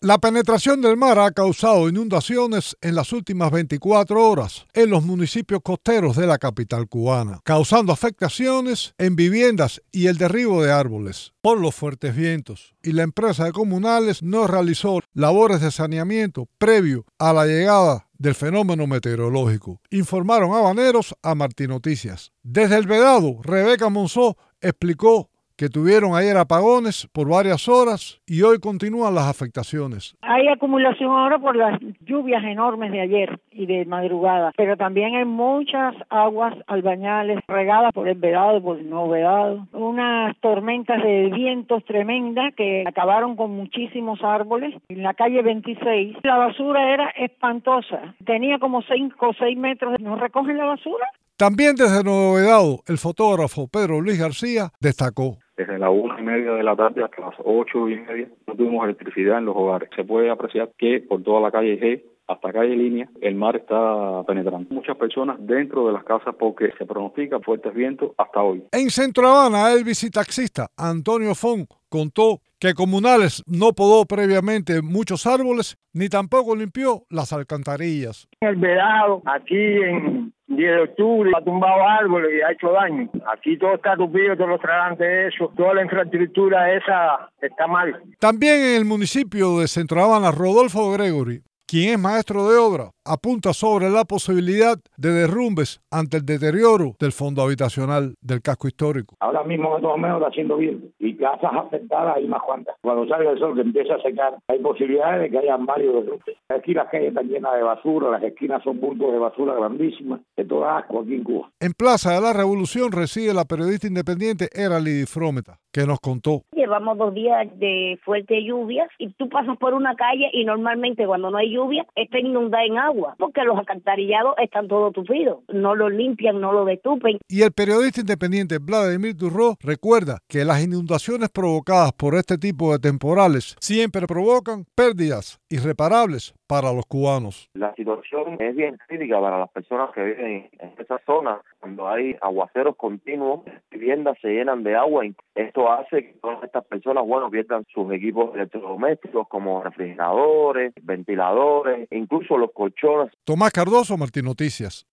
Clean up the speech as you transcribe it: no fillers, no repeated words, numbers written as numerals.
La penetración del mar ha causado inundaciones en las últimas 24 horas en los municipios costeros de la capital cubana, causando afectaciones en viviendas y el derribo de árboles por los fuertes vientos. Y la empresa de comunales no realizó labores de saneamiento previo a la llegada del fenómeno meteorológico, informaron habaneros a Martí Noticias. Desde El Vedado, Rebeca Monzó explicó que tuvieron ayer apagones por varias horas y hoy continúan las afectaciones. Hay acumulación ahora por las lluvias enormes de ayer y de madrugada, pero también hay muchas aguas albañales regadas por el Vedado y por el Nuevo Vedado. Unas tormentas de vientos tremendas que acabaron con muchísimos árboles. En la calle 26 la basura era espantosa, tenía como 5 o 6 metros. ¿No recogen la basura? También desde Nuevo Vedado, el fotógrafo Pedro Luis García destacó. Desde las 1:30 de la tarde hasta las 8:30 no tuvimos electricidad en los hogares. Se puede apreciar que por toda la calle G hasta calle Línea el mar está penetrando. Muchas personas dentro de las casas porque se pronostica fuertes vientos hasta hoy. En Centro Habana, el bicitaxista Antonio Fon contó que Comunales no podó previamente muchos árboles ni tampoco limpió las alcantarillas. El Vedado, aquí en 10 de octubre, ha tumbado árboles y ha hecho daño. Aquí todo está tupido, todos los tragantes de eso, toda la infraestructura esa está mal. También en el municipio de Centro Habana, Rodolfo Gregory, quien es maestro de obra, apunta sobre la posibilidad de derrumbes ante el deterioro del fondo habitacional del casco histórico. Ahora mismo más o menos está haciendo bien y casas afectadas hay unas cuantas. Cuando salga el sol que empieza a secar, hay posibilidades de que haya varios derrumbes. Aquí las calles están llenas de basura, las esquinas son puntos de basura grandísimas, de toda asco aquí en Cuba. En Plaza de la Revolución reside la periodista independiente Eralidi Frometa, que nos contó. Llevamos 2 días de fuertes lluvias y tú pasas por una calle y normalmente cuando no hay lluvia está inundada en agua porque los alcantarillados están todos tupidos, no lo limpian, no lo destupen. Y el periodista independiente Vladimir Durró recuerda que las inundaciones provocadas por este tipo de temporales siempre provocan pérdidas irreparables para los cubanos. La situación es bien crítica para las personas que viven en esa zona. Cuando hay aguaceros continuos, viviendas se llenan de agua y esto hace que todas estas personas, pierdan sus equipos electrodomésticos como refrigeradores, ventiladores, incluso los colchones. Tomás Cardoso, Martí Noticias.